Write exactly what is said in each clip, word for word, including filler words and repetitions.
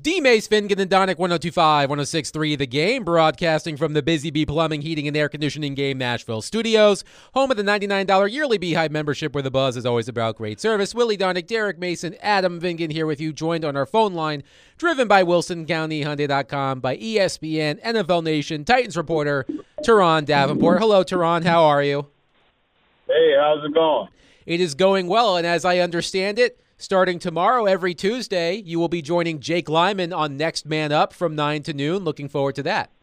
D. Mace, Fingan, and Donick, one oh two point five, one oh six point three The Game, broadcasting from the Busy Bee Plumbing, Heating, and Air Conditioning Game Nashville studios, home of the ninety-nine dollars yearly Beehive membership where the buzz is always about great service. Willie Donick, Derek Mason, Adam Vingan here with you, joined on our phone line, driven by Wilson County Hyundai dot com, by E S P N, N F L Nation, Titans reporter, Teron Davenport. Hello, Teron. How are you? Hey, how's it going? It is going well, and as I understand it, starting tomorrow, every Tuesday, you will be joining Jake Lyman on Next Man Up from nine to noon. Looking forward to that.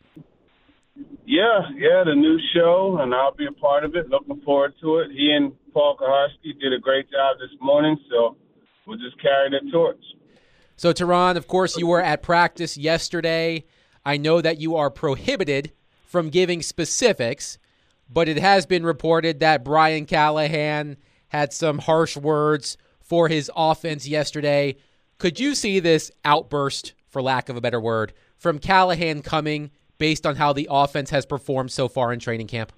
Yeah, yeah, the new show, and I'll be a part of it. Looking forward to it. He and Paul Kaharski did a great job this morning, so we'll just carry the torch. So, Teron, of course, you were at practice yesterday. I know that you are prohibited from giving specifics, but it has been reported that Brian Callahan had some harsh words for his offense yesterday. Could you see this outburst, for lack of a better word, from Callahan coming based on how the offense has performed so far in training camp?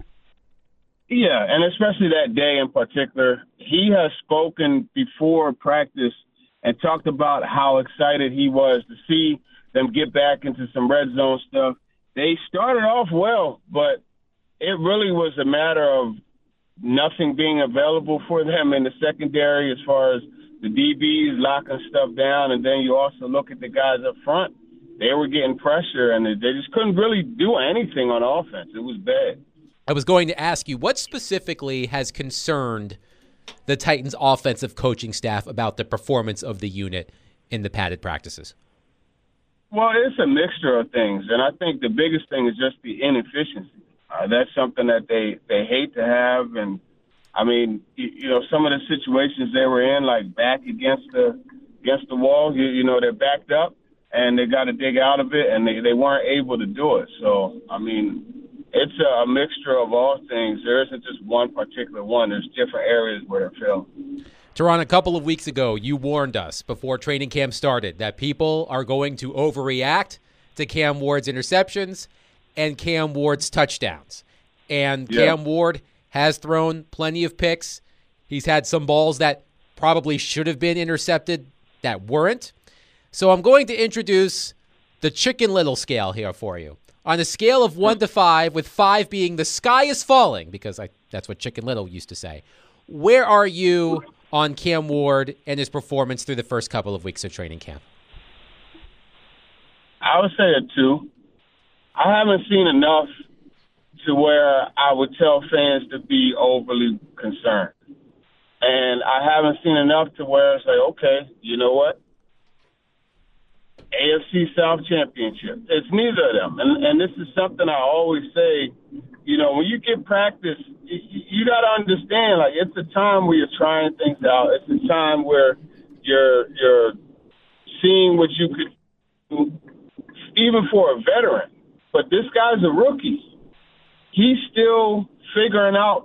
Yeah, and especially that day in particular. He has spoken before practice and talked about how excited he was to see them get back into some red zone stuff. They started off well, but it really was a matter of nothing being available for them in the secondary as far as the D Bs locking stuff down. And then you also look at the guys up front. They were getting pressure, and they just couldn't really do anything on offense. It was bad. I was going to ask you, what specifically has concerned the Titans' offensive coaching staff about the performance of the unit in the padded practices? Well, it's a mixture of things, and I think the biggest thing is just the inefficiency. Uh, that's something that they, they hate to have. And, I mean, you, you know, some of the situations they were in, like back against the against the wall, you, you know, they're backed up, and they got to dig out of it, and they, they weren't able to do it. So, I mean, it's a, a mixture of all things. There isn't just one particular one. There's different areas where they're failing. Teron, a couple of weeks ago, you warned us before training camp started that people are going to overreact to Cam Ward's interceptions and Cam Ward's touchdowns. And yeah. Cam Ward has thrown plenty of picks. He's had some balls that probably should have been intercepted that weren't. So I'm going to introduce the Chicken Little scale here for you. On a scale of one to five, with five being the sky is falling, because I, that's what Chicken Little used to say, where are you on Cam Ward and his performance through the first couple of weeks of training camp? I would say a two. I haven't seen enough to where I would tell fans to be overly concerned. And I haven't seen enough to where it's like, okay, you know what? A F C South Championship. It's neither of them. And, and this is something I always say, you know, when you get practice, you, you got to understand, like, it's a time where you're trying things out. It's a time where you're you're seeing what you could do, even for a veteran. But this guy's a rookie. He's still figuring out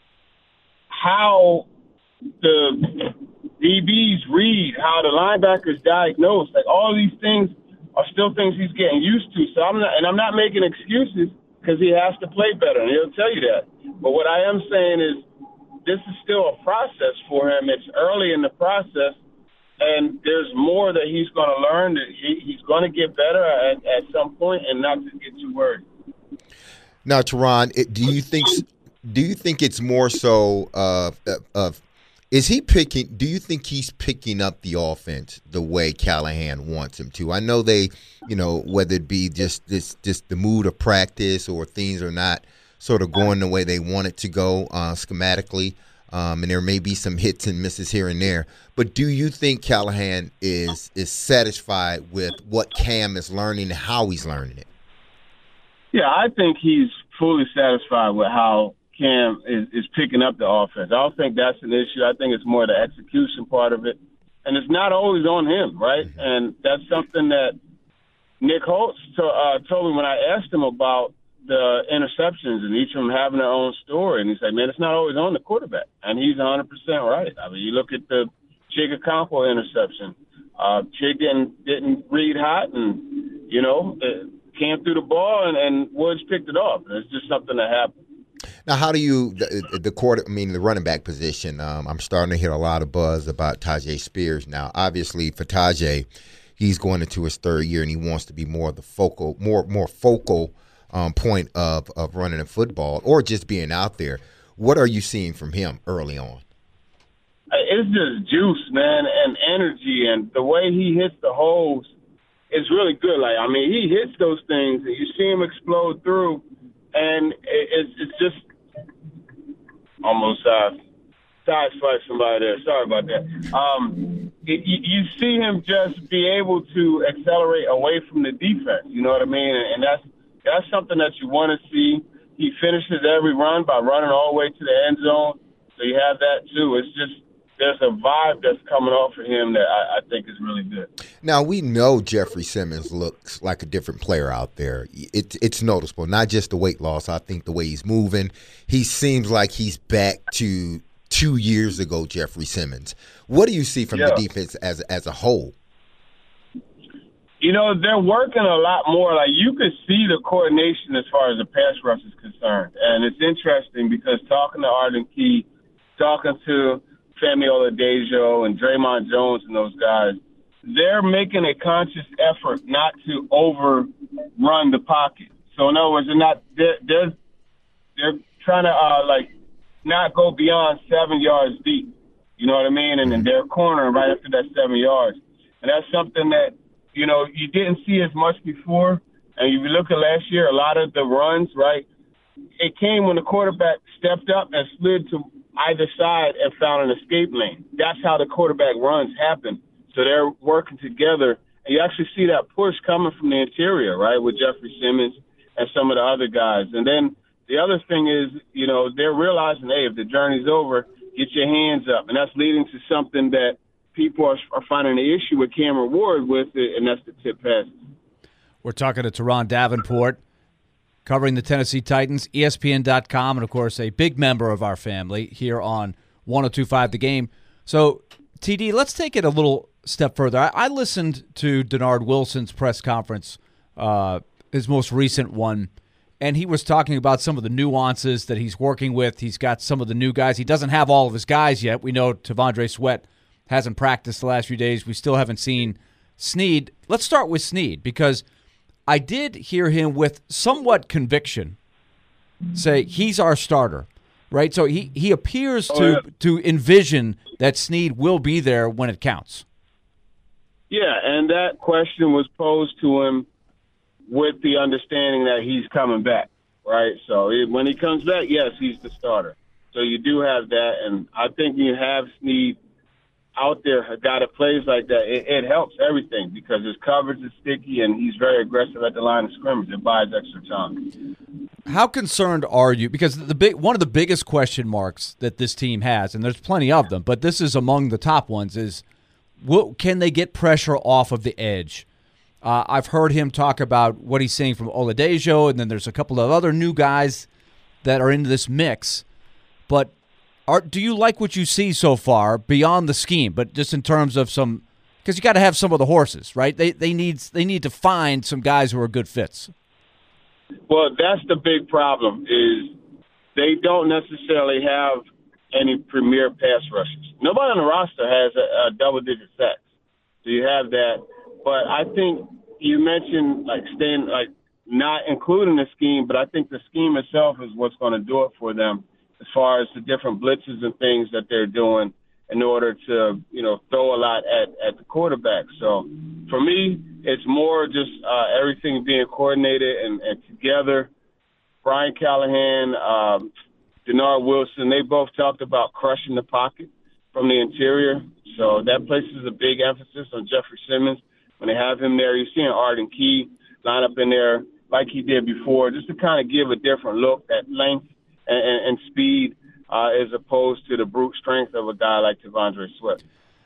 how the D Bs read, how the linebackers diagnose. Like, all these things are still things he's getting used to. So I'm not, and I'm not making excuses because he has to play better, and he'll tell you that. But what I am saying is this is still a process for him. It's early in the process, and there's more that he's going to learn. That he, he's going to get better at, at some point, and not to get too worried. Now, Teron, it, do you think do you think it's more so of uh, of is he picking? Do you think he's picking up the offense the way Callahan wants him to? I know they, you know, whether it be just this just the mood of practice or things are not sort of going the way they want it to go uh, schematically. Um, and there may be some hits and misses here and there. But do you think Callahan is is satisfied with what Cam is learning and how he's learning it? Yeah, I think he's fully satisfied with how Cam is, is picking up the offense. I don't think that's an issue. I think it's more the execution part of it. And it's not always on him, right? Mm-hmm. And that's something that Nick Holtz to, uh, told me when I asked him about the interceptions and each of them having their own story. And he said, man, it's not always on the quarterback. And he's one hundred percent right. I mean, you look at the Chig Okonkwo interception. Uh, Chig didn't, didn't read hot and, you know, it came through the ball and, and Woods picked it off. And it's just something that happened. Now, how do you the, the quarter? I mean, the running back position. Um, I'm starting to hear a lot of buzz about Tyjae Spears now. Obviously, for Tyjae, he's going into his third year and he wants to be more of the focal, more more focal um, point of of running a football or just being out there. What are you seeing from him early on? It's just juice, man, and energy, and the way he hits the holes is really good. Like, I mean, he hits those things, and you see him explode through, and it's it's just almost uh, sideswipe somebody there. Sorry about that. Um, it, you, you see him just be able to accelerate away from the defense. You know what I mean? And, and that's that's something that you want to see. He finishes every run by running all the way to the end zone, so you have that too. It's just there's a vibe that's coming off of him that I, I think is really good. Now, we know Jeffrey Simmons looks like a different player out there. It, it's noticeable, not just the weight loss. I think the way he's moving, he seems like he's back to two years ago Jeffrey Simmons. What do you see from yeah. the defense as as a whole? You know, they're working a lot more. Like, you could see the coordination as far as the pass rush is concerned. And it's interesting because talking to Arden Key, talking to Femi Oladejo and Draymond Jones and those guys, they're making a conscious effort not to overrun the pocket. So in other words, they're not they're they're, they're trying to uh, like not go beyond seven yards deep. You know what I mean? And then they're cornering right after that seven yards, and that's something that you know you didn't see as much before. And if you look at last year, a lot of the runs, right, it came when the quarterback stepped up and slid to either side and found an escape lane. That's how the quarterback runs happen. So they're working together, and you actually see that push coming from the interior, right, with Jeffrey Simmons and some of the other guys. And then the other thing is, you know, they're realizing, hey, if the journey's over, get your hands up. And that's leading to something that people are, are finding the issue with Cameron Ward with, it, and that's the tip passes. We're talking to Teron Davenport, covering the Tennessee Titans, E S P N dot com, and, of course, a big member of our family here on one oh two point five The Game. So, T D, let's take it a little step further. I, I listened to Denard Wilson's press conference, uh, his most recent one, and he was talking about some of the nuances that he's working with. He's got some of the new guys. He doesn't have all of his guys yet. We know T'Vondre Sweat hasn't practiced the last few days. We still haven't seen Snead. Let's start with Snead, because I did hear him with somewhat conviction say he's our starter, right? So he, he appears oh, to yeah. to envision that Snead will be there when it counts. Yeah, and that question was posed to him with the understanding that he's coming back, right? So it, when he comes back, yes, he's the starter. So you do have that, and I think you have Snead out there, a guy that plays like that, it, it helps everything because his coverage is sticky and he's very aggressive at the line of scrimmage. It buys extra time. How concerned are you? Because the big one of the biggest question marks that this team has, and there's plenty of them, but this is among the top ones, is will, can they get pressure off of the edge? Uh, I've heard him talk about what he's seeing from Oladejo, and then there's a couple of other new guys that are into this mix. But Are, do you like what you see so far beyond the scheme, but just in terms of some – because you got to have some of the horses, right? They they need they need to find some guys who are good fits. Well, that's the big problem is they don't necessarily have any premier pass rushers. Nobody on the roster has a, a double-digit sacks. So you have that. But I think you mentioned, like, staying – like not including the scheme, but I think the scheme itself is what's going to do it for them, as far as the different blitzes and things that they're doing in order to, you know, throw a lot at, at the quarterback. So for me, it's more just uh, everything being coordinated and, and together. Brian Callahan, um, Denard Wilson, they both talked about crushing the pocket from the interior. So that places a big emphasis on Jeffrey Simmons. When they have him there, you're seeing Arden Key line up in there like he did before, just to kind of give a different look at length And, and, and speed uh, as opposed to the brute strength of a guy like T'Vondre Sweat.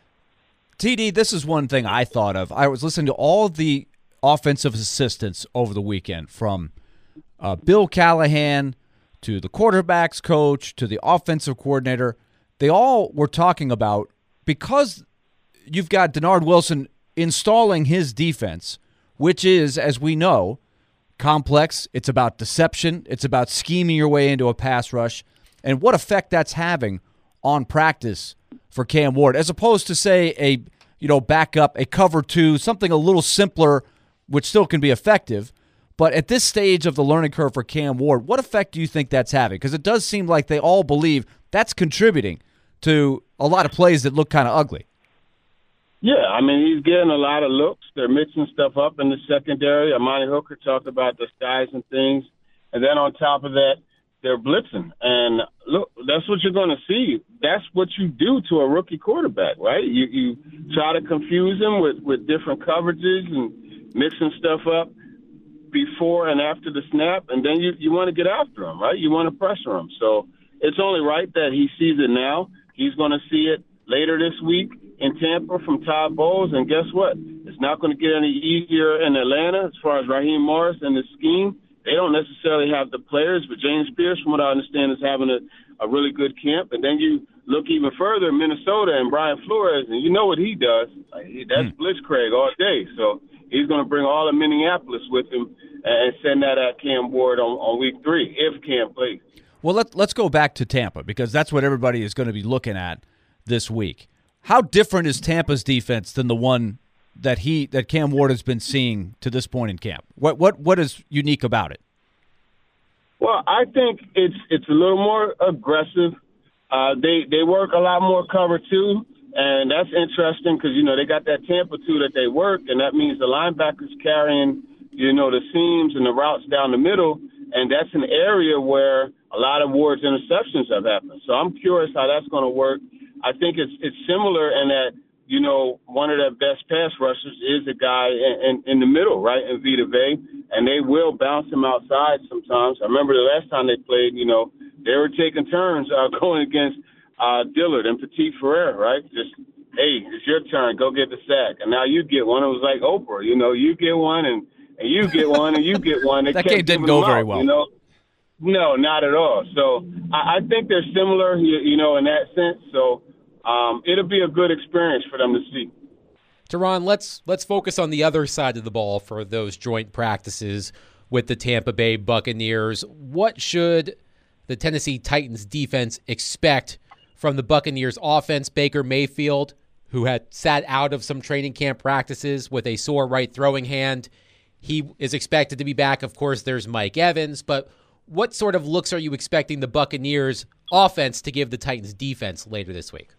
T D, this is one thing I thought of. I was listening to all of the offensive assistants over the weekend, from uh, Bill Callahan to the quarterback's coach to the offensive coordinator. They all were talking about, because you've got Denard Wilson installing his defense, which is, as we know, complex. It's about deception. It's about scheming your way into a pass rush, and what effect that's having on practice for Cam Ward, as opposed to, say, a you know, back up a cover two, something a little simpler, which still can be effective. But at this stage of the learning curve for Cam Ward, what effect do you think that's having? Because it does seem like they all believe that's contributing to a lot of plays that look kind of ugly. Yeah, I mean, he's getting a lot of looks. They're mixing stuff up in the secondary. Amani Hooker talked about the skies and things. And then on top of that, they're blitzing. And look, that's what you're going to see. That's what you do to a rookie quarterback, right? You you try to confuse him with, with different coverages and mixing stuff up before and after the snap. And then you, you want to get after him, right? You want to pressure him. So it's only right that he sees it now. He's going to see it later this week in Tampa from Todd Bowles, and guess what? It's not going to get any easier in Atlanta as far as Raheem Morris and the scheme. They don't necessarily have the players, but James Pierce, from what I understand, is having a, a really good camp. And then you look even further, Minnesota and Brian Flores, and you know what he does. Like, that's mm. Blitzkrieg all day. So he's going to bring all of Minneapolis with him and send that at Cam Ward on, on week three, if Cam plays. Well, let, let's go back to Tampa, because that's what everybody is going to be looking at this week. How different is Tampa's defense than the one that he that Cam Ward has been seeing to this point in camp? What what what is unique about it? Well, I think it's it's a little more aggressive. Uh, they they work a lot more cover two, and that's interesting because you know they got that Tampa two that they work, and that means the linebackers carrying you know the seams and the routes down the middle, and that's an area where a lot of Ward's interceptions have happened. So I'm curious how that's going to work. I think it's it's similar in that, you know, one of their best pass rushers is a guy in, in, in the middle, right, in Vita Vea, and they will bounce him outside sometimes. I remember the last time they played, you know, they were taking turns uh, going against uh, Dillard and Petit Ferrer, right? Just, hey, it's your turn, go get the sack. And now you get one. It was like Oprah, you know, you get one and, and you get one and you get one. They that game didn't go very out, well. You know? No, not at all. So I, I think they're similar, you, you know, in that sense. So, Um, it'll be a good experience for them to see. Teron, let's let's focus on the other side of the ball for those joint practices with the Tampa Bay Buccaneers. What should the Tennessee Titans defense expect from the Buccaneers offense? Baker Mayfield, who had sat out of some training camp practices with a sore right throwing hand, he is expected to be back. Of course, there's Mike Evans, but what sort of looks are you expecting the Buccaneers offense to give the Titans defense later this week?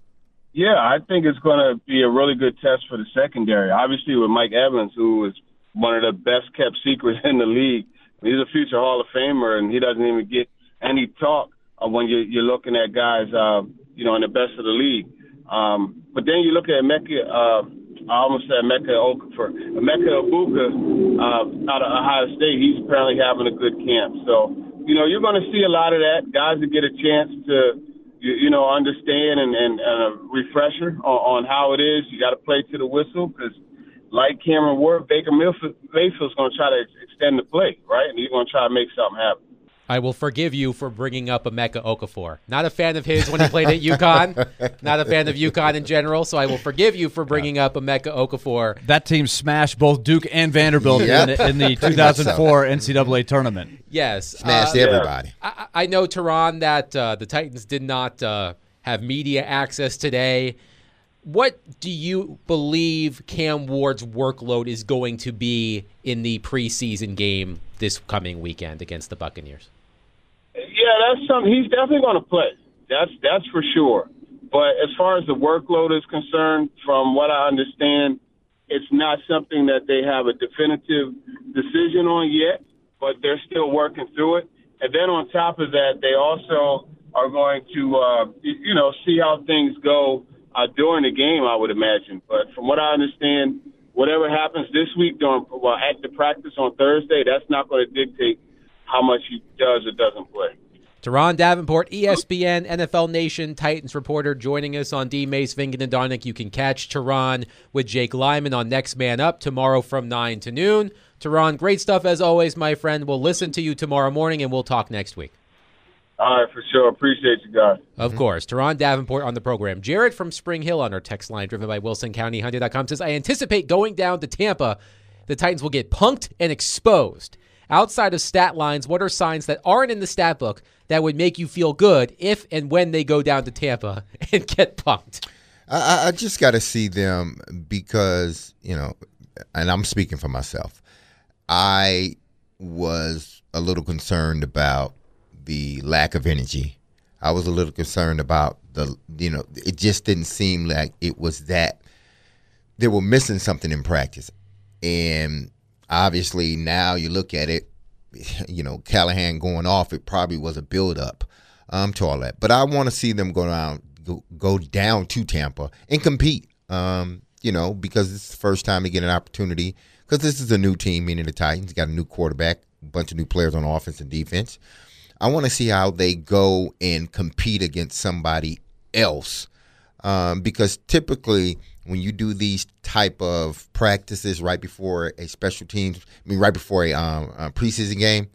Yeah, I think it's going to be a really good test for the secondary. Obviously, with Mike Evans, who is one of the best-kept secrets in the league. He's a future Hall of Famer, and he doesn't even get any talk of when you're, you're looking at guys, uh, you know, in the best of the league. Um, but then you look at Emeka, uh, I almost said Emeka Okafor, Emeka Egbuka uh, out of Ohio State. He's apparently having a good camp. So, you know, you're going to see a lot of that. Guys that get a chance to – You, you know, understand and, and, and a refresher on, on how it is. You got to play to the whistle because, like Cameron Ward, Baker Mayfield's going to try to extend the play, right? And he's going to try to make something happen. I will forgive you for bringing up Emeka Okafor. Not a fan of his when he played at UConn. Not a fan of UConn in general, so I will forgive you for bringing up Emeka Okafor. That team smashed both Duke and Vanderbilt yep. in, in the two thousand four N C double A tournament. Yes. Smashed uh, everybody. I, I know, Teron, that uh, the Titans did not uh, have media access today. What do you believe Cam Ward's workload is going to be in the preseason game this coming weekend against the Buccaneers? Yeah, that's something. He's definitely going to play. That's that's for sure. But as far as the workload is concerned, from what I understand, it's not something that they have a definitive decision on yet, but they're still working through it. And then on top of that, they also are going to, uh, you know, see how things go uh, during the game, I would imagine. But from what I understand, whatever happens this week during, well, at the practice on Thursday, that's not going to dictate how much he does or doesn't play. Teron Davenport, E S P N, N F L Nation, Titans reporter, joining us on D. Mace, Vingan, and Darnick. You can catch Teron with Jake Lyman on Next Man Up tomorrow from nine to noon. Teron, great stuff as always, my friend. We'll listen to you tomorrow morning, and we'll talk next week. All right, for sure. Appreciate you guys. Of mm-hmm. course. Teron Davenport on the program. Jared from Spring Hill on our text line, driven by Wilson County Hyundai dot com, says, I anticipate going down to Tampa, the Titans will get punked and exposed. Outside of stat lines, what are signs that aren't in the stat book that would make you feel good if and when they go down to Tampa and get punked? I, I just got to see them because, you know, and I'm speaking for myself. I was a little concerned about the lack of energy. I was a little concerned about the, you know, it just didn't seem like it was that they were missing something in practice. And obviously now you look at it, you know, Callahan going off, it probably was a build-up um, to all that. But I want to see them go down, go, go down to Tampa and compete, um, you know, because it's the first time they get an opportunity, because this is a new team, meaning the Titans, got a new quarterback, a bunch of new players on offense and defense. I want to see how they go and compete against somebody else, um, because typically when you do these type of practices right before a special teams, I mean right before a, um, a preseason game,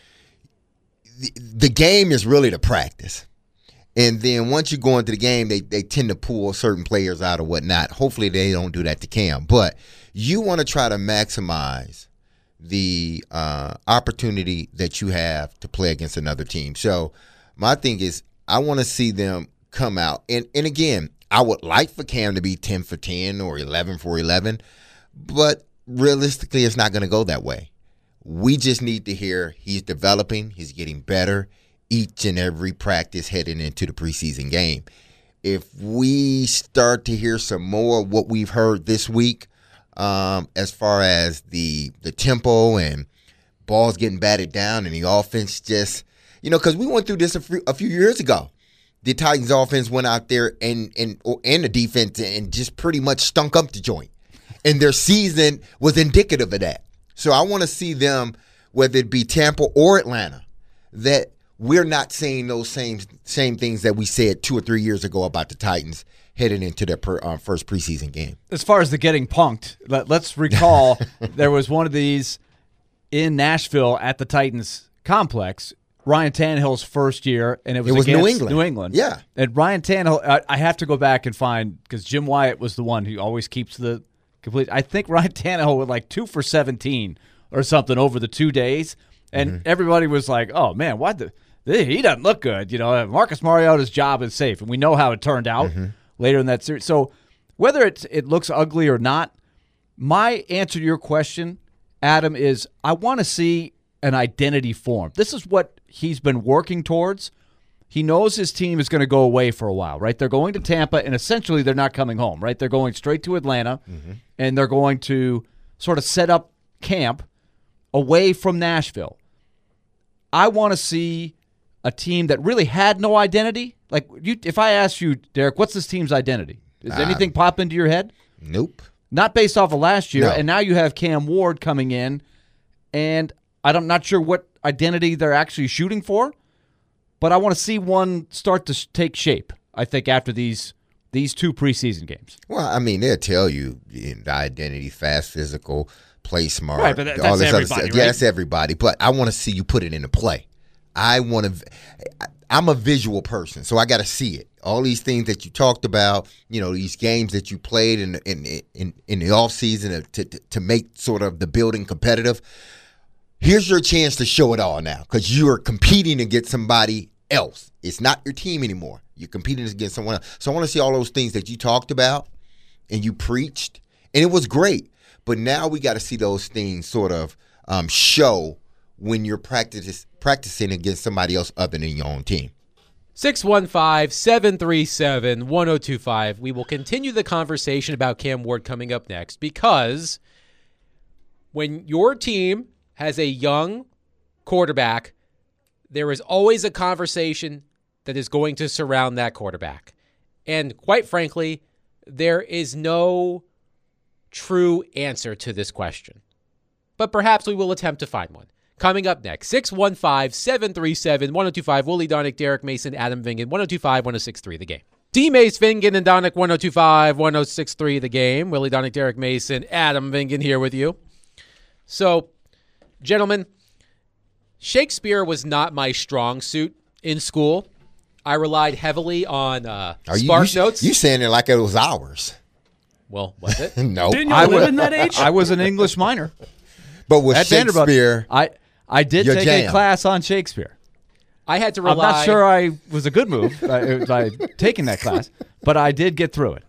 the, the game is really the practice. And then once you go into the game, they, they tend to pull certain players out or whatnot. Hopefully they don't do that to Cam. But you want to try to maximize the uh, opportunity that you have to play against another team. So my thing is I want to see them come out. And, and again, I would like for Cam to be ten for ten or eleven for eleven, but realistically it's not going to go that way. We just need to hear he's developing, he's getting better each and every practice heading into the preseason game. If we start to hear some more of what we've heard this week, Um, as far as the the tempo and balls getting batted down and the offense just, you know, because we went through this a few, a few years ago. The Titans offense went out there and and and the defense and just pretty much stunk up the joint. And their season was indicative of that. So I want to see them, whether it be Tampa or Atlanta, that we're not saying those same same things that we said two or three years ago about the Titans heading into their per, uh, first preseason game. As far as the getting punked, let, let's recall there was one of these in Nashville at the Titans complex, Ryan Tannehill's first year, and it was, it was against New England. New England. Yeah. And Ryan Tannehill, I, I have to go back and find, because Jim Wyatt was the one who always keeps the complete. I think Ryan Tannehill was like two for seventeen or something over the two days, and mm-hmm. everybody was like, oh, man, why the he doesn't look good. You know, Marcus Mariota's job is safe, and we know how it turned out. Mm-hmm. Later in that series. So whether it, it looks ugly or not, my answer to your question, Adam, is I want to see an identity form. This is what he's been working towards. He knows his team is going to go away for a while, right? They're going to Tampa, and essentially they're not coming home, right? They're going straight to Atlanta, mm-hmm. and they're going to sort of set up camp away from Nashville. I want to see a team that really had no identity. Like, you, if I ask you, Derek, what's this team's identity? Does uh, anything pop into your head? Nope. Not based off of last year, no. And now you have Cam Ward coming in, and I'm not sure what identity they're actually shooting for, but I want to see one start to take shape, I think, after these these two preseason games. Well, I mean, they'll tell you the identity, fast, physical, play smart. Right, but that, all that's this everybody, other right? Yeah, that's everybody, but I want to see you put it into play. I want to – I'm a visual person, so I got to see it. All these things that you talked about, you know, these games that you played in in in, in the offseason to, to to make sort of the building competitive. Here's your chance to show it all now, because you are competing against somebody else. It's not your team anymore. You're competing against someone else. So I want to see all those things that you talked about and you preached, and it was great. But now we got to see those things sort of um, show when you're practice, practicing against somebody else other than your own team. six one five, seven three seven, one oh two five. We will continue the conversation about Cam Ward coming up next, because when your team has a young quarterback, there is always a conversation that is going to surround that quarterback. And quite frankly, there is no true answer to this question. But perhaps we will attempt to find one. Coming up next, six one five, seven three seven, one oh two five. Wooly Donick, Derek Mason, Adam Vingan, one oh two five, one oh six three, The Game. D. Mace, Vingan, and Donick, one oh two five, one oh six three, The Game. Willie Donick, Derek Mason, Adam Vingan here with you. So, gentlemen, Shakespeare was not my strong suit in school. I relied heavily on uh, Are you, Spark you, Notes. You saying it like it was ours. Well, was it? No. Didn't you I live was, in that age? I was an English minor. But with At Vanderbilt, Shakespeare, I, I did your take jam. a class on Shakespeare. I had to I'm rely. not sure I was a good move by, by taking that class, but I did get through it.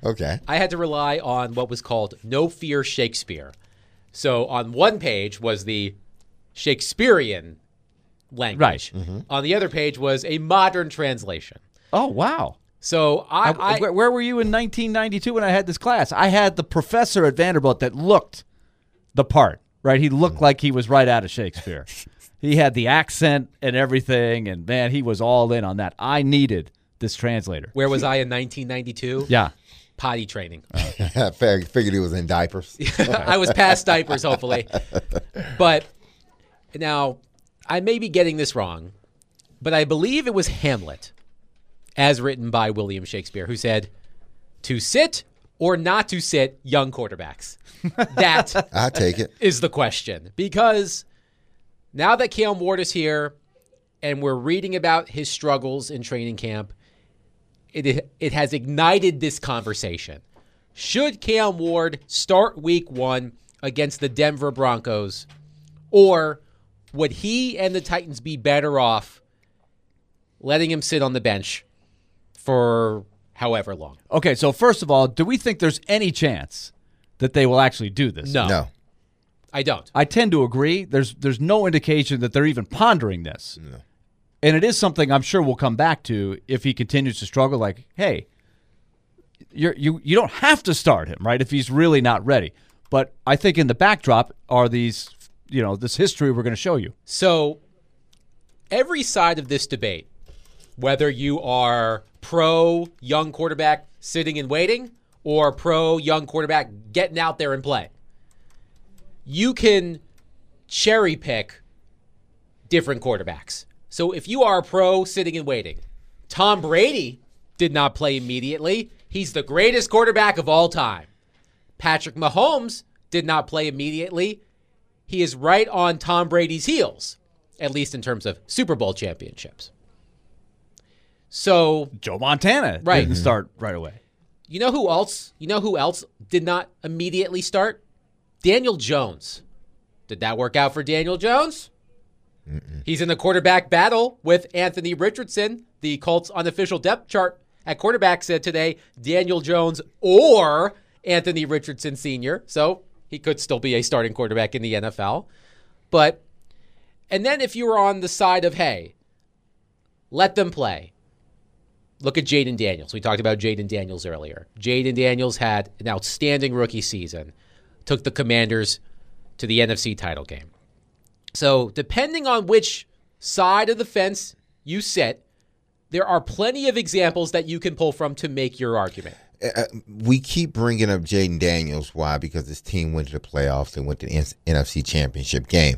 Okay. I had to rely on what was called No Fear Shakespeare. So on one page was the Shakespearean language. Right. Mm-hmm. On the other page was a modern translation. Oh, wow. So I, I, I where, where were you in nineteen ninety-two when I had this class? I had the professor at Vanderbilt that looked the part, right? He looked like he was right out of Shakespeare. He had the accent and everything, and, man, he was all in on that. I needed this translator. where was I in nineteen ninety-two? Yeah. Potty training. I figured he was in diapers. I was past diapers, hopefully. But now, I may be getting this wrong, but I believe it was Hamlet, as written by William Shakespeare, who said, to sit or not to sit young quarterbacks. That I take it. is the question. Because now that Cam Ward is here and we're reading about his struggles in training camp, it it has ignited this conversation. Should Cam Ward start week one against the Denver Broncos, or would he and the Titans be better off letting him sit on the bench for however long? Okay, so first of all, do we think there's any chance that they will actually do this? No. No. I don't. I tend to agree. There's there's no indication that they're even pondering this. No. And it is something I'm sure we'll come back to if he continues to struggle. Like, hey, you're, you you don't have to start him, right, if he's really not ready. But I think in the backdrop are these, you know, this history we're going to show you. So every side of this debate, whether you are pro young quarterback sitting and waiting or pro young quarterback getting out there and play, you can cherry pick different quarterbacks. So if you are a pro sitting and waiting, Tom Brady did not play immediately. He's the greatest quarterback of all time. Patrick Mahomes did not play immediately. He is right on Tom Brady's heels, at least in terms of Super Bowl championships. So Joe Montana Right. didn't start right away. you know who else? You know who else did not immediately start? Daniel Jones. Did that work out for Daniel Jones? Mm-mm. He's in the quarterback battle with Anthony Richardson. The Colts unofficial depth chart at quarterback said today Daniel Jones or Anthony Richardson Senior So he could still be a starting quarterback in the N F L. But, and then if you were on the side of, hey, let them play. Look at Jaden Daniels. We talked about Jaden Daniels earlier. Jaden Daniels had an outstanding rookie season. Took the Commanders to the N F C title game. So depending on which side of the fence you sit, there are plenty of examples that you can pull from to make your argument. Uh, we keep bringing up Jaden Daniels. Why? Because his team went to the playoffs and went to the N F C Championship game.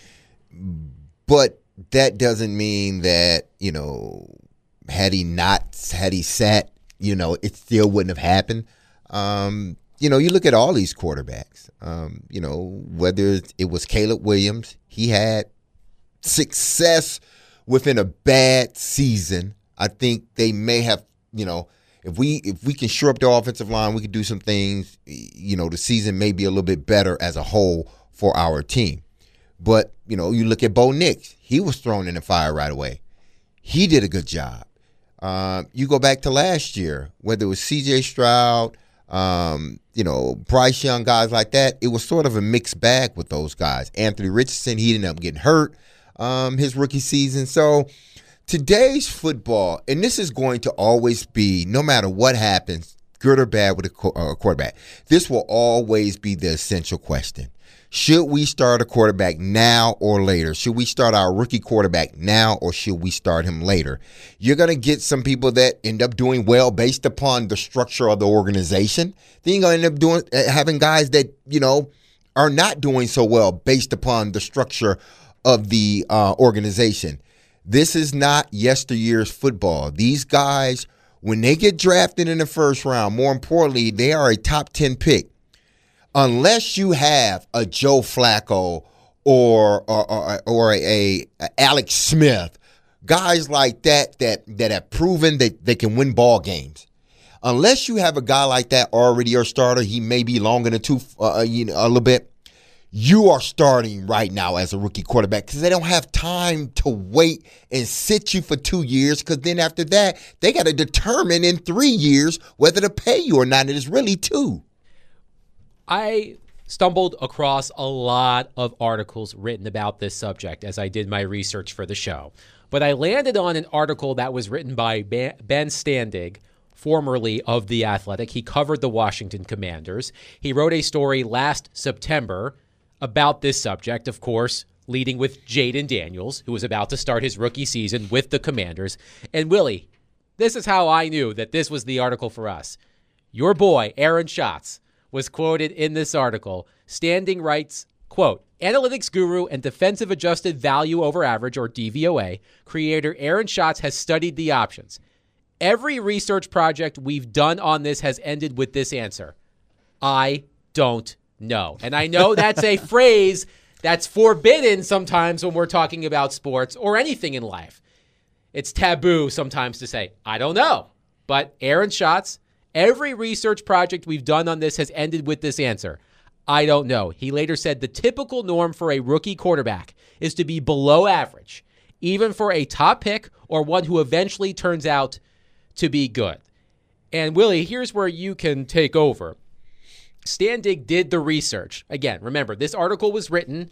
But that doesn't mean that, you know, had he not, had he sat, you know, it still wouldn't have happened. Um, you know, you look at all these quarterbacks, um, you know, whether it was Caleb Williams, he had success within a bad season. I think they may have, you know, if we if we can shore up the offensive line, we can do some things, you know, the season may be a little bit better as a whole for our team. But, you know, you look at Bo Nix, he was thrown in the fire right away. He did a good job. Uh, you go back to last year, whether it was C J Stroud, um, you know, Bryce Young, guys like that, it was sort of a mixed bag with those guys. Anthony Richardson, he ended up getting hurt um, his rookie season. So today's football, and this is going to always be, no matter what happens, good or bad with a qu- uh, quarterback, this will always be the essential question. Should we start a quarterback now or later? Should we start our rookie quarterback now or should we start him later? You're going to get some people that end up doing well based upon the structure of the organization. Then you're going to end up doing having guys that, you know, are not doing so well based upon the structure of the uh, organization. This is not yesteryear's football. These guys, when they get drafted in the first round, more importantly, they are a top ten pick. Unless you have a Joe Flacco or or, or, or a, a Alex Smith, guys like that that that have proven that they can win ball games. Unless you have a guy like that already your starter, he may be long in the tooth uh, you know, a little bit. you are starting right now as a rookie quarterback because they don't have time to wait and sit you for two years because then after that, they got to determine in three years whether to pay you or not. And it's really two. I stumbled across a lot of articles written about this subject as I did my research for the show. But I landed on an article that was written by Ben Standig, formerly of The Athletic. He covered the Washington Commanders. He wrote a story last September about this subject, of course, leading with Jaden Daniels, who was about to start his rookie season with the Commanders. And Willie, this is how I knew that this was the article for us. Your boy, Aaron Schatz, was quoted in this article. Standing writes, quote, analytics guru and defensive adjusted value over average, or D V O A, creator Aaron Schatz has studied the options. Every research project we've done on this has ended with this answer. I don't know. And I know that's a phrase that's forbidden sometimes when we're talking about sports or anything in life. It's taboo sometimes to say, I don't know. But Aaron Schatz, every research project we've done on this has ended with this answer. I don't know. He later said the typical norm for a rookie quarterback is to be below average, even for a top pick or one who eventually turns out to be good. And Willie, here's where you can take over. Standig did the research. Again, remember, this article was written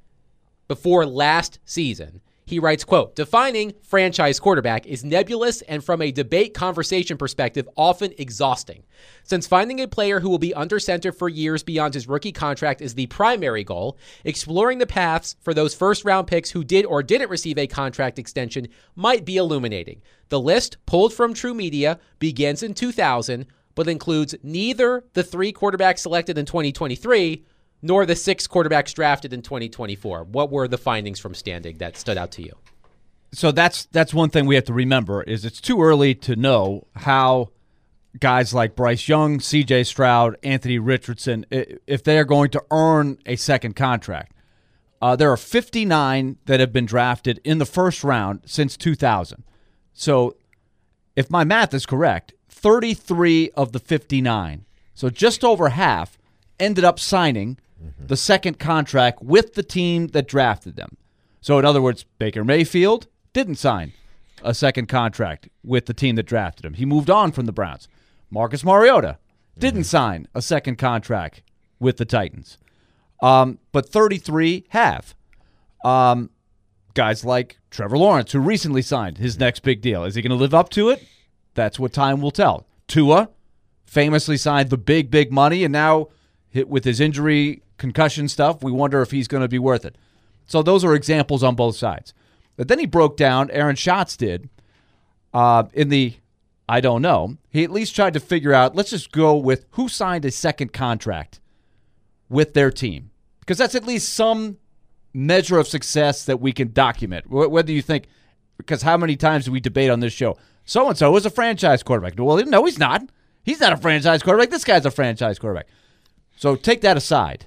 before last season. He writes, quote, defining franchise quarterback is nebulous and from a debate conversation perspective, often exhausting. Since finding a player who will be under center for years beyond his rookie contract is the primary goal, exploring the paths for those first round picks who did or didn't receive a contract extension might be illuminating. The list, pulled from True Media, begins in two thousand, but includes neither the three quarterbacks selected in twenty twenty-three nor the six quarterbacks drafted in twenty twenty-four. What were the findings from Standig that stood out to you? So that's that's one thing we have to remember is it's too early to know how guys like Bryce Young, C J Stroud, Anthony Richardson, if they are going to earn a second contract. Uh, there are fifty-nine that have been drafted in the first round since two thousand. So if my math is correct, thirty-three of the fifty-nine, so just over half, ended up signing mm-hmm. the second contract with the team that drafted them. So in other words, Baker Mayfield didn't sign a second contract with the team that drafted him. He moved on from the Browns. Marcus Mariota didn't mm-hmm. sign a second contract with the Titans. Um, but thirty-three have. Um, guys like Trevor Lawrence, who recently signed his next big deal. Is he going to live up to it? That's what time will tell. Tua famously signed the big, big money, and now hit with his injury, concussion stuff, we wonder if he's going to be worth it. So those are examples on both sides. But then he broke down, Aaron Schatz did, uh, in the I don't know. He at least tried to figure out, let's just go with who signed a second contract with their team. Because that's at least some measure of success that we can document. Whether you think, because how many times do we debate on this show, so-and-so is a franchise quarterback. Well, no, he's not. He's not a franchise quarterback. This guy's a franchise quarterback. So take that aside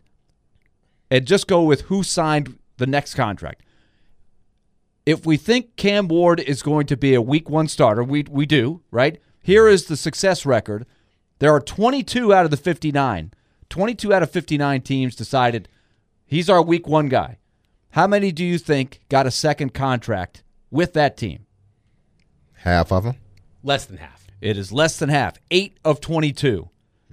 and just go with who signed the next contract. If we think Cam Ward is going to be a week one starter, we we do, right? Here is the success record. There are twenty-two out of the fifty-nine. twenty-two out of fifty-nine teams decided he's our week one guy. How many do you think got a second contract with that team? Half of them? Less than half. It is less than half. eight of twenty-two.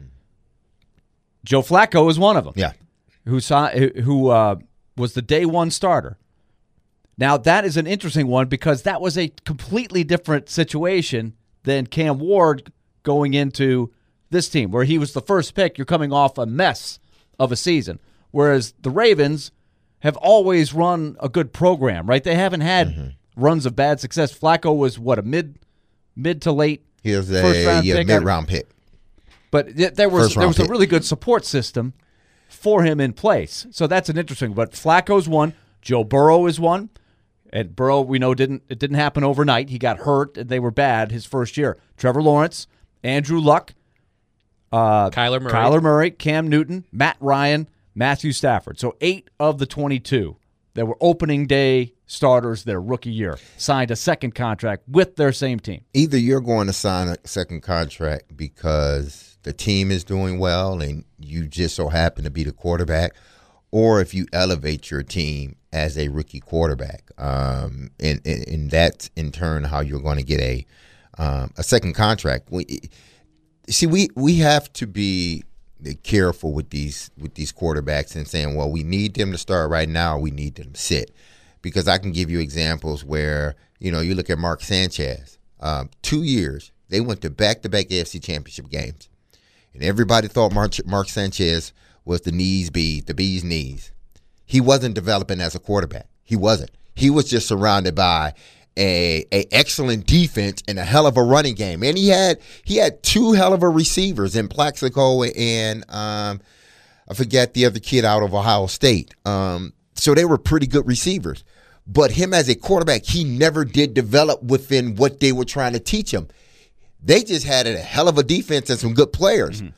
Joe Flacco is one of them. Yeah. Who saw, who uh, was the day one starter. Now, that is an interesting one because that was a completely different situation than Cam Ward going into this team, where he was the first pick. You're coming off a mess of a season. Whereas the Ravens have always run a good program, right? They haven't had mm-hmm. runs of bad success. Flacco was, what, a mid mid to late He was a yeah, mid-round pick. But there was there was a really good support system for him in place. So that's an interesting. But Flacco's one. Joe Burrow is one. And Burrow, we know, didn't it didn't happen overnight. He got hurt, and they were bad his first year. Trevor Lawrence, Andrew Luck, uh, Kyler Murray. Kyler Murray, Cam Newton, Matt Ryan, Matthew Stafford. So eight of the twenty-two that were opening day starters their rookie year signed a second contract with their same team. Either you're going to sign a second contract because the team is doing well and you just so happen to be the quarterback, or if you elevate your team as a rookie quarterback. Um, and, and, and that's, in turn, how you're going to get a um, a second contract. We, see, we, we have to be careful with these with these quarterbacks and saying, well, we need them to start right now, or we need them to sit. Because I can give you examples where, you know, you look at Mark Sanchez. Um, two years, they went to back-to-back A F C Championship games. And everybody thought Mark, Mark Sanchez was the knees bee, the bee's knees. He wasn't developing as a quarterback. He wasn't. He was just surrounded by a, a excellent defense and a hell of a running game. And he had he had two hell of a receivers in Plaxico and um, I forget the other kid out of Ohio State. Um, so they were pretty good receivers. But him as a quarterback, he never did develop within what they were trying to teach him. They just had a hell of a defense and some good players. Mm-hmm.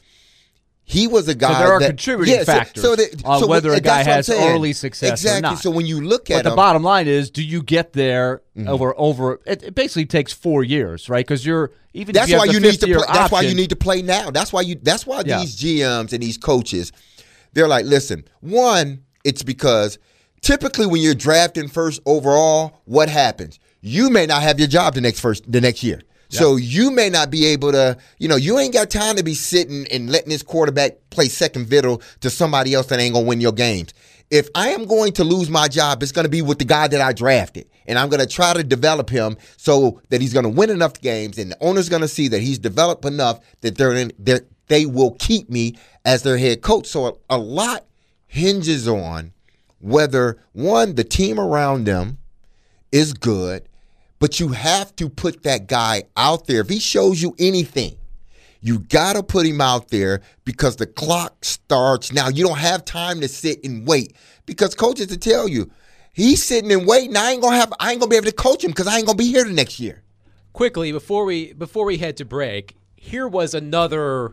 He was a guy so there are that, contributing yeah, factors so, so that, on so whether we, a guy has early success exactly. or not. So when you look at but the him, bottom line is, do you get there mm-hmm. over over? It, it basically takes four years, right? Because you're even. That's if you why have you the need to. Play, option, that's why you need to play now. That's why you. That's why yeah. these G Ms and these coaches, they're like, listen. One, it's because typically when you're drafting first overall, what happens? You may not have your job the next first the next year. Yep. So you may not be able to, you know, you ain't got time to be sitting and letting this quarterback play second fiddle to somebody else that ain't going to win your games. If I am going to lose my job, it's going to be with the guy that I drafted. And I'm going to try to develop him so that he's going to win enough games and the owner's going to see that he's developed enough that they're in, they're, they will keep me as their head coach. So a, a lot hinges on whether, one, the team around them is good, but you have to put that guy out there. If he shows you anything, you got to put him out there because the clock starts now. You don't have time to sit and wait because coaches will tell you, he's sitting and waiting. I ain't gonna have. I ain't gonna be able to coach him because I ain't gonna be here the next year. Quickly before we before we head to break, here was another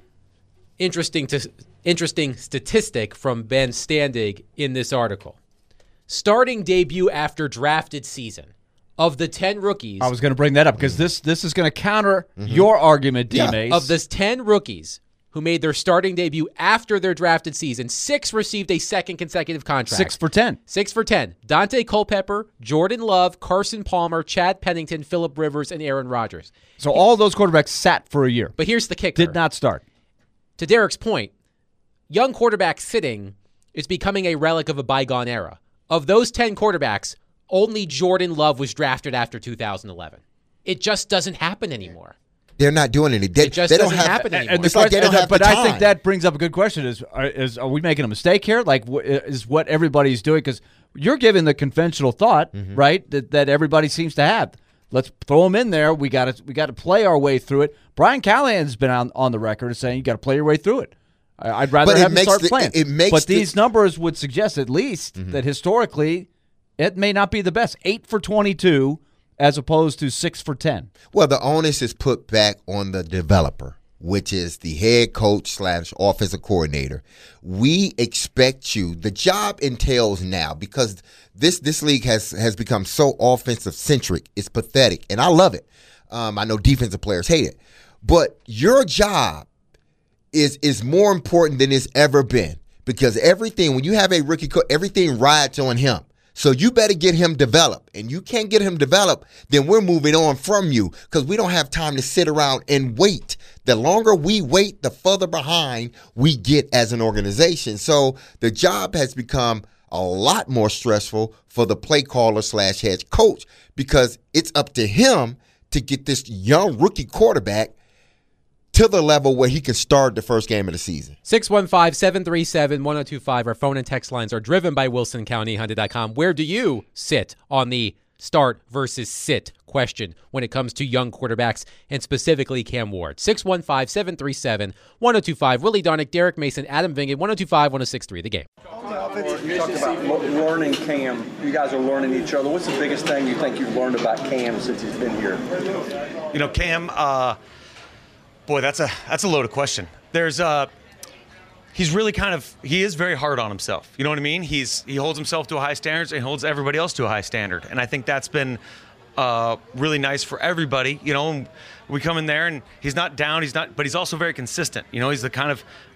interesting to, interesting statistic from Ben Standig in this article. Starting debut after drafted season. Of the ten rookies. I was going to bring that up because this this is going to counter mm-hmm. your argument, D. Yeah. Mace. Of the ten rookies who made their starting debut after their drafted season, six received a second consecutive contract. Six for ten. Six for ten. Dante Culpepper, Jordan Love, Carson Palmer, Chad Pennington, Phillip Rivers, and Aaron Rodgers. So all those quarterbacks sat for a year. But here's the kicker. Did not start. To Derek's point, young quarterback sitting is becoming a relic of a bygone era. Of those ten quarterbacks, only Jordan Love was drafted after two thousand eleven. It just doesn't happen anymore. They're not doing anything. They, it just they doesn't don't have, happen anymore. And the it's like they don't have but the I time. think that brings up a good question: Is are, is are we making a mistake here? Like, is what everybody's doing? Because you're giving the conventional thought, mm-hmm. right, that that everybody seems to have. Let's throw them in there. We got to we got to play our way through it. Brian Callahan's been on on the record as saying you got to play your way through it. I, I'd rather but have him start the, playing. It makes but the, these numbers would suggest at least mm-hmm. that historically it may not be the best. Eight for twenty-two as opposed to six for ten. Well, the onus is put back on the developer, which is the head coach slash offensive coordinator. We expect you. The job entails now because this this league has has become so offensive centric. It's pathetic, and I love it. Um, I know defensive players hate it, but your job is is more important than it's ever been because everything when you have a rookie coach, everything rides on him. So you better get him developed. And you can't get him developed, then we're moving on from you because we don't have time to sit around and wait. The longer we wait, the further behind we get as an organization. So the job has become a lot more stressful for the play caller slash head coach because it's up to him to get this young rookie quarterback to the level where he can start the first game of the season. six one five, seven three seven, one oh two five. Our phone and text lines are driven by Wilson County Honda dot com. Where do you sit on the start versus sit question when it comes to young quarterbacks and specifically Cam Ward? six one five, seven three seven, one oh two five. Willie Darnick, Derek Mason, Adam Vingan, one oh two five, one oh six three. The Game. You talked about learning Cam. You guys are learning each other. What's the biggest thing you think you've learned about Cam since he's been here? You know, Cam, uh, boy, that's a that's a loaded question. There's uh he's really kind of he is very hard on himself. You know what I mean? He's he holds himself to a high standard and holds everybody else to a high standard. And I think that's been uh, really nice for everybody. You know, we come in there and he's not down, he's not, but he's also very consistent. You know, he's the kind of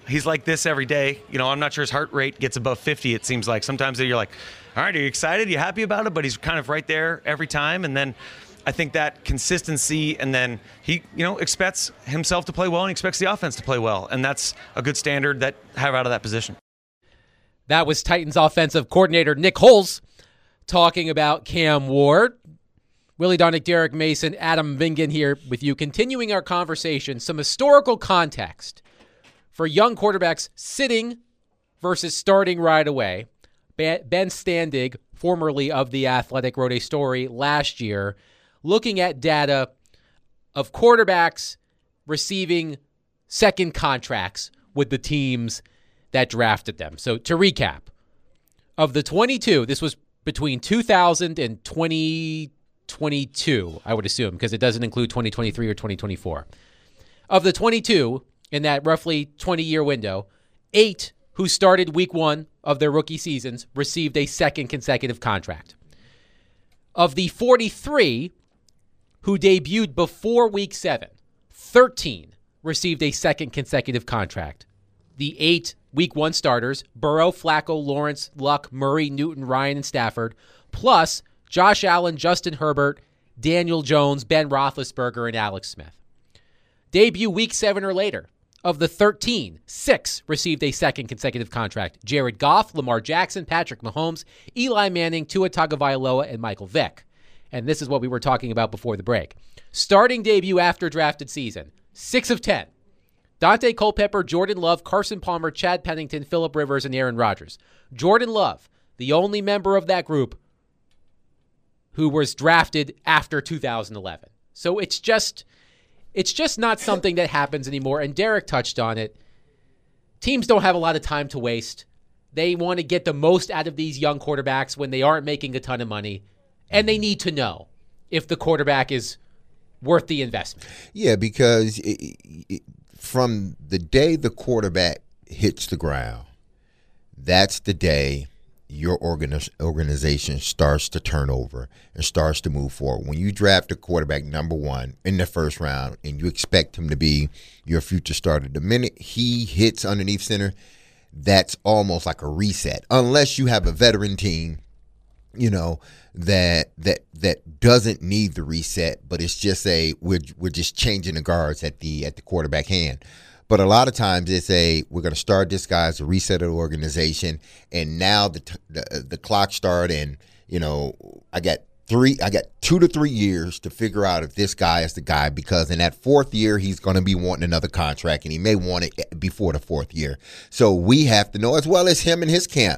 he's like this every day. You know, I'm not sure his heart rate gets above fifty, it seems like. Sometimes you're like, all right, are you excited? Are you happy about it? But he's kind of right there every time. And then I think that consistency, and then he, you know, expects himself to play well and he expects the offense to play well. And that's a good standard that have out of that position. That was Titans offensive coordinator Nick Holes talking about Cam Ward. Willie Donick, Derek Mason, Adam Vingan here with you, continuing our conversation. Some historical context for young quarterbacks sitting versus starting right away. Ben Standig, formerly of The Athletic, wrote a story last year looking at data of quarterbacks receiving second contracts with the teams that drafted them. So to recap, of the twenty-two, this was between two thousand and twenty twenty-two, I would assume, because it doesn't include twenty twenty-three or twenty twenty-four. Of the twenty-two in that roughly twenty-year window, eight who started week one of their rookie seasons received a second consecutive contract. Of the forty-three who debuted before week seven, thirteen received a second consecutive contract. The eight week one starters, Burrow, Flacco, Lawrence, Luck, Murray, Newton, Ryan, and Stafford, plus Josh Allen, Justin Herbert, Daniel Jones, Ben Roethlisberger, and Alex Smith. Debut week seven or later. Of the thirteen, six received a second consecutive contract. Jared Goff, Lamar Jackson, Patrick Mahomes, Eli Manning, Tua Tagovailoa, and Michael Vick. And this is what we were talking about before the break. Starting debut after drafted season, six of ten. Dante Culpepper, Jordan Love, Carson Palmer, Chad Pennington, Phillip Rivers, and Aaron Rodgers. Jordan Love, the only member of that group who was drafted after two thousand eleven. So it's just it's just not something that happens anymore. And Derek touched on it. Teams don't have a lot of time to waste. They want to get the most out of these young quarterbacks when they aren't making a ton of money. And they need to know if the quarterback is worth the investment. Yeah, because it, it, from the day the quarterback hits the ground, that's the day your organiz- organization starts to turn over and starts to move forward. When you draft a quarterback number one in the first round and you expect him to be your future starter, the minute he hits underneath center, that's almost like a reset. Unless you have a veteran team, you know, that that that doesn't need the reset, but it's just a we're we're just changing the guards at the at the quarterback hand. But a lot of times it's a we're going to start this guy as a reset of the organization, and now the the, the clock start, and you know I got three I got two to three years to figure out if this guy is the guy, because in that fourth year he's going to be wanting another contract, and he may want it before the fourth year. So we have to know, as well as him and his camp,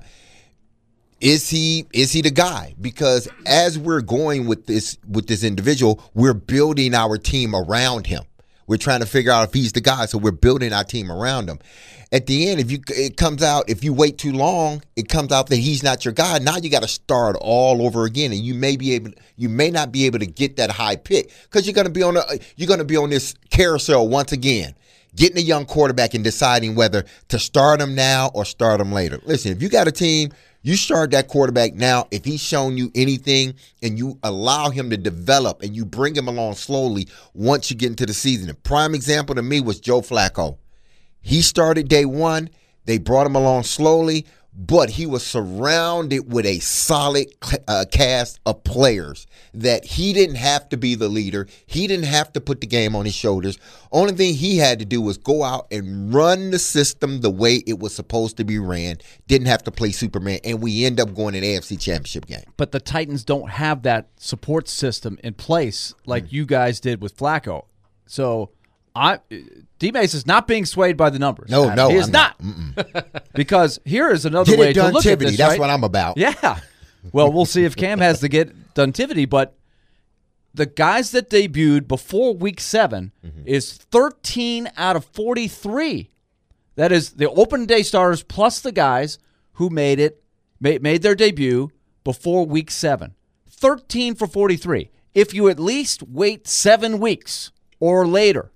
is he is he the guy? Because as we're going with this with this individual, we're building our team around him. We're trying to figure out if he's the guy, so we're building our team around him. At the end, if you it comes out, if you wait too long, it comes out that he's not your guy. Now you got to start all over again, and you may be able, you may not be able to get that high pick because you're going to be on a, you're going to be on this carousel once again, getting a young quarterback and deciding whether to start him now or start him later. Listen, if you got a team, you start that quarterback now. If he's shown you anything and you allow him to develop and you bring him along slowly once you get into the season. A prime example to me was Joe Flacco. He started day one. They brought him along slowly, but he was surrounded with a solid uh, cast of players that he didn't have to be the leader. He didn't have to put the game on his shoulders. Only thing he had to do was go out and run the system the way it was supposed to be ran. Didn't have to play Superman, and we end up going an A F C Championship game. But the Titans don't have that support system in place like mm. you guys did with Flacco. So I D-Mace is not being swayed by the numbers. No, no, he is I'm not. not. Because here is another Get way it to look at this. That's right? what I'm about. Yeah. Well, we'll see if Cam has to get Duntivity, but the guys that debuted before week seven mm-hmm. is thirteen out of forty-three. That is the open day starters plus the guys who made it, made, made their debut before week seven. thirteen for forty-three. If you at least wait seven weeks or later.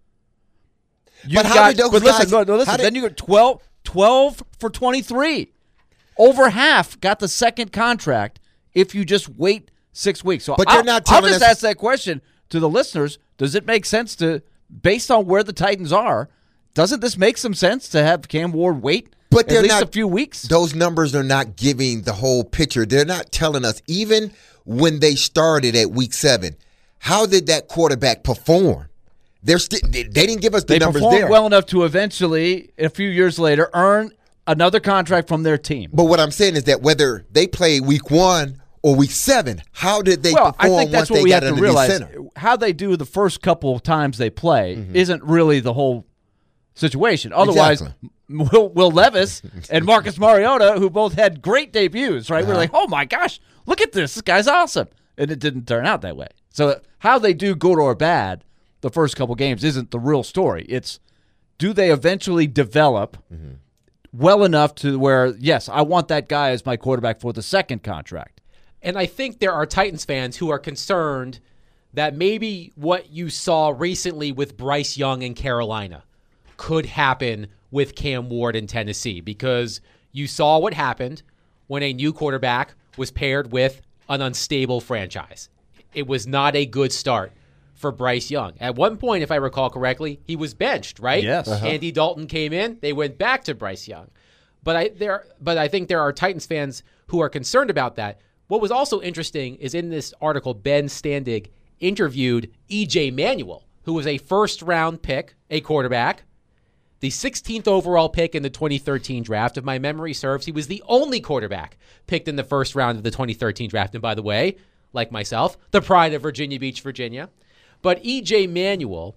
You but how got, did those but guys, listen, no, no, listen did, then you got twelve, twelve for twenty-three. Over half got the second contract if you just wait six weeks. So but I'll, you're not telling I'll just us, ask that question to the listeners. Does it make sense to, based on where the Titans are, doesn't this make some sense to have Cam Ward wait But at they're least not, a few weeks? Those numbers are not giving the whole picture. They're not telling us, even when they started at week seven, how did that quarterback perform? They're st- they didn't give us the They numbers performed there. well enough to eventually, a few years later, earn another contract from their team. But what I'm saying is that whether they play week one or week seven, how did they well, perform I think that's once what they we got have to under realize. the center? How they do the first couple of times they play Mm-hmm. isn't really the whole situation. Otherwise, Exactly. Will, Will Levis and Marcus Mariota, who both had great debuts, right? Uh-huh. We're like, oh my gosh, look at this. This guy's awesome. And it didn't turn out that way. So how they do good or bad the first couple games isn't the real story. It's do they eventually develop Mm-hmm. well enough to where, yes, I want that guy as my quarterback for the second contract. And I think there are Titans fans who are concerned that maybe what you saw recently with Bryce Young in Carolina could happen with Cam Ward in Tennessee, because you saw what happened when a new quarterback was paired with an unstable franchise. It was not a good start for Bryce Young. At one point, if I recall correctly, he was benched, right? Yes. Uh-huh. Andy Dalton came in. They went back to Bryce Young. But I there but I think there are Titans fans who are concerned about that. What was also interesting is in this article, Ben Standig interviewed E J Manuel, who was a first-round pick, a quarterback, the sixteenth overall pick in the twenty thirteen draft. If my memory serves, he was the only quarterback picked in the first round of the twenty thirteen draft. And by the way, like myself, the pride of Virginia Beach, Virginia. But E J Manuel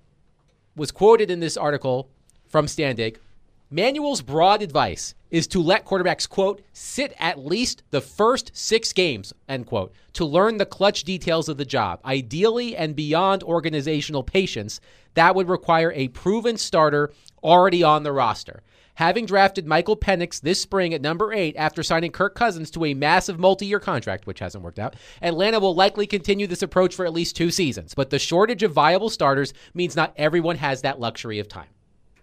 was quoted in this article from Standig. Manuel's broad advice is to let quarterbacks, quote, sit at least the first six games, end quote, to learn the clutch details of the job. Ideally and beyond organizational patience, that would require a proven starter already on the roster. Having drafted Michael Penix this spring at number eight after signing Kirk Cousins to a massive multi-year contract, which hasn't worked out, Atlanta will likely continue this approach for at least two seasons. But the shortage of viable starters means not everyone has that luxury of time.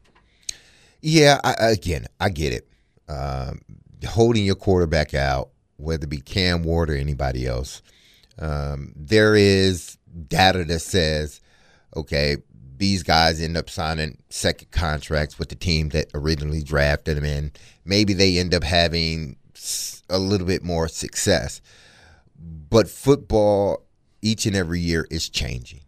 Yeah, I, again, I get it. Um, holding your quarterback out, whether it be Cam Ward or anybody else, um, there is data that says, okay, these guys end up signing second contracts with the team that originally drafted them in. Maybe they end up having a little bit more success. But football, each and every year, is changing.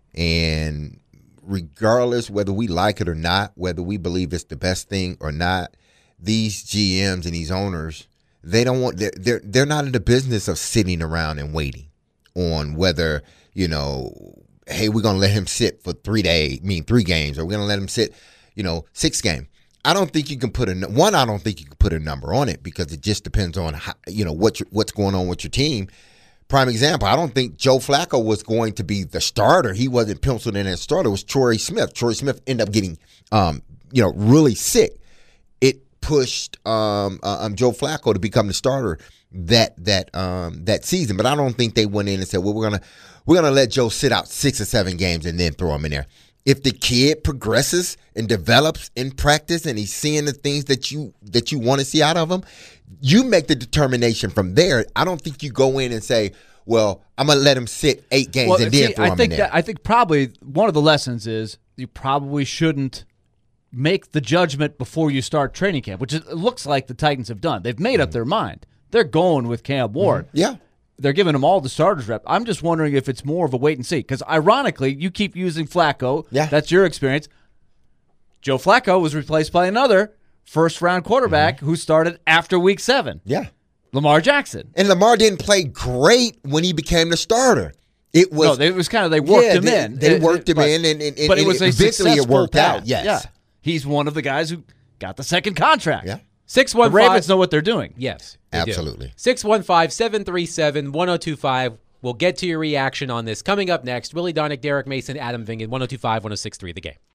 And regardless whether we like it or not, whether we believe it's the best thing or not, these G Ms and these owners, they don't want they're they're, they're not in the business of sitting around and waiting on whether, you know, hey, we're gonna let him sit for three days, I mean three games, or we're gonna let him sit, you know, six games. I don't think you can put a one. I don't think you can put a number on it, because it just depends on how, you know, what what's going on with your team. Prime example, I don't think Joe Flacco was going to be the starter. He wasn't penciled in as starter. It was Troy Smith. Troy Smith ended up getting, um, you know, really sick. It pushed um, uh, um, Joe Flacco to become the starter that that um, that season. But I don't think they went in and said, well, we're gonna we're gonna let Joe sit out six or seven games and then throw him in there. If the kid progresses and develops in practice and he's seeing the things that you that you want to see out of him, you make the determination from there. I don't think you go in and say, well, I'm going to let him sit eight games well, and see, then throw I him think in there. That, I think probably one of the lessons is you probably shouldn't make the judgment before you start training camp, which it looks like the Titans have done. They've made mm-hmm. up their mind. They're going with Cam Ward. Mm-hmm. Yeah. They're giving him all the starters rep. I'm just wondering if it's more of a wait and see. Because ironically, you keep using Flacco. Yeah. That's your experience. Joe Flacco was replaced by another first-round quarterback mm-hmm. who started after week seven. Yeah. Lamar Jackson. And Lamar didn't play great when he became the starter. It was no, they, it was kind of they worked yeah, him they, in. They it, worked it, him but, in, and, and, but and it was a eventually it worked path. out. Yes, yeah. He's one of the guys who got the second contract. Yeah, six one the five Ravens know what they're doing. Yes, absolutely. Six one five seven three seven one zero two five. We'll get to your reaction on this coming up next. Willie Donick, Derek Mason, Adam Vingan, one zero two five one zero six three. The Game.